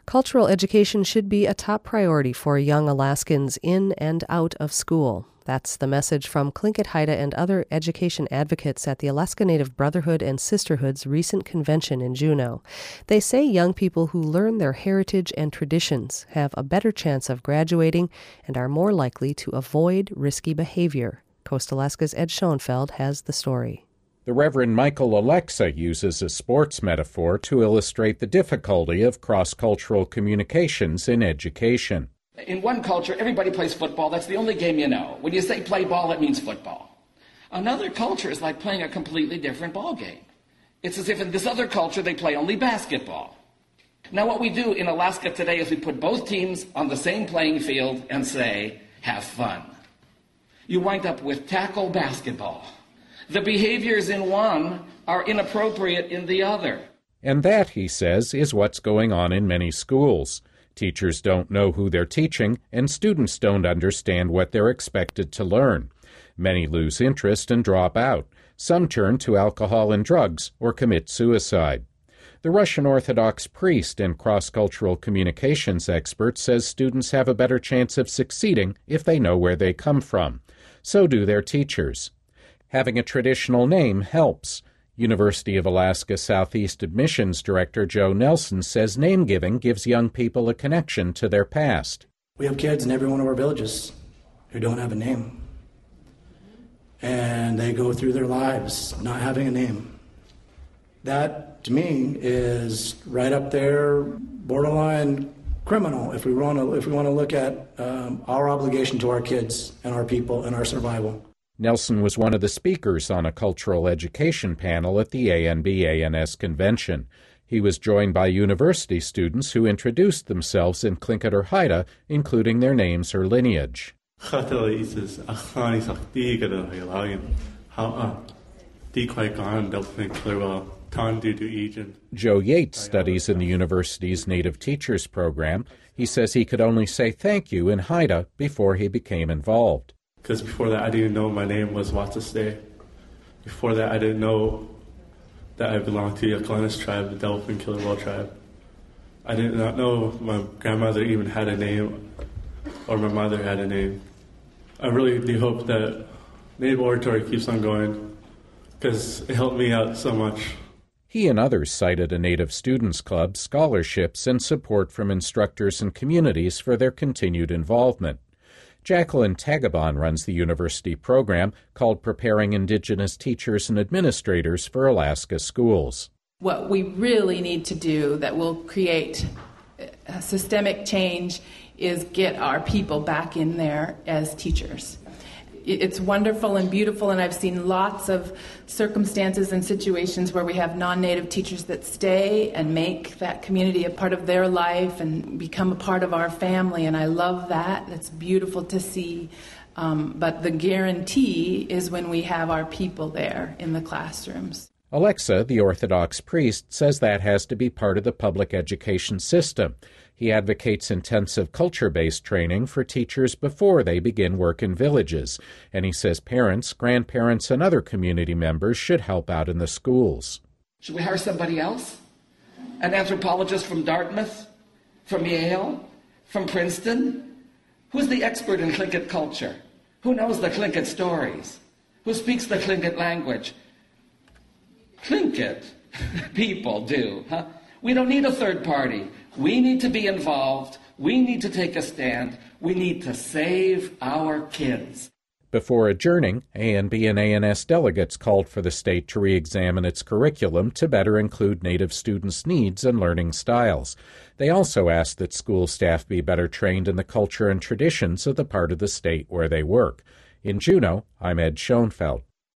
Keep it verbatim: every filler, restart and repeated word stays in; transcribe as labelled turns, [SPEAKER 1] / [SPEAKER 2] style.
[SPEAKER 1] Cultural education should be a top priority for young Alaskans in and out of school. That's the message from Tlingit Haida and other education advocates at the Alaska Native Brotherhood and Sisterhood's recent convention in Juneau. They say young people who learn their heritage and traditions have a better chance of graduating and are more likely to avoid risky behavior. Coast Alaska's Ed Schoenfeld has the story.
[SPEAKER 2] The Reverend Michael Alexa uses a sports metaphor to illustrate the difficulty of cross-cultural communications in education.
[SPEAKER 3] In one culture, everybody plays football. That's the only game you know. When you say play ball, it means football. Another culture is like playing a completely different ball game. It's as if in this other culture, they play only basketball. Now, what we do in Alaska today is we put both teams on the same playing field and say, have fun. You wind up with tackle basketball. The behaviors in one are inappropriate in the other.
[SPEAKER 2] And that, he says, is what's going on in many schools. Teachers don't know who they're teaching, and students don't understand what they're expected to learn. Many lose interest and drop out. Some turn to alcohol and drugs or commit suicide. The Russian Orthodox priest and cross-cultural communications expert says students have a better chance of succeeding if they know where they come from. So do their teachers. Having a traditional name helps. University of Alaska Southeast Admissions Director Joe Nelson says name-giving gives young people a connection to their past.
[SPEAKER 4] We have kids in every one of our villages who don't have a name. And they go through their lives not having a name. That, to me, is right up there, borderline criminal if we want to, if we want to look at um, our obligation to our kids and our people and our survival.
[SPEAKER 2] Nelson was one of the speakers on a cultural education panel at the A N B A N S convention. He was joined by university students who introduced themselves in Tlingit or Haida, including their names or lineage. Joe Yates studies in the university's Native Teachers program. He says he could only say thank you in Haida before he became involved.
[SPEAKER 5] Because before that, I didn't know my name was Watsuste. Before that, I didn't know that I belonged to the Yaqanis tribe, the Delphin Killer Whale tribe. I did not know my grandmother even had a name, or my mother had a name. I really do hope that Native Oratory keeps on going, because it helped me out so much.
[SPEAKER 2] He and others cited a Native Students Club, scholarships, and support from instructors and communities for their continued involvement. Jacqueline Tagabon runs the university program called Preparing Indigenous Teachers and Administrators for Alaska Schools.
[SPEAKER 6] What we really need to do that will create a systemic change is get our people back in there as teachers. It's wonderful and beautiful, and I've seen lots of circumstances and situations where we have non-Native teachers that stay and make that community a part of their life and become a part of our family, and I love that. It's beautiful to see. Um, but the guarantee is when we have our people there in the classrooms.
[SPEAKER 2] Alexa, the Orthodox priest, says that has to be part of the public education system. He advocates intensive culture-based training for teachers before they begin work in villages, and he says parents, grandparents, and other community members should help out in the schools.
[SPEAKER 3] Should we hire somebody else? An anthropologist from Dartmouth? From Yale? From Princeton? Who's the expert in Tlingit culture? Who knows the Tlingit stories? Who speaks the Tlingit language? Tlingit people do, huh? We don't need a third party. We need to be involved. We need to take a stand. We need to save our kids.
[SPEAKER 2] Before adjourning, A N B and A N S delegates called for the state to re-examine its curriculum to better include Native students' needs and learning styles. They also asked that school staff be better trained in the culture and traditions of the part of the state where they work. In Juneau, I'm Ed Schoenfeld.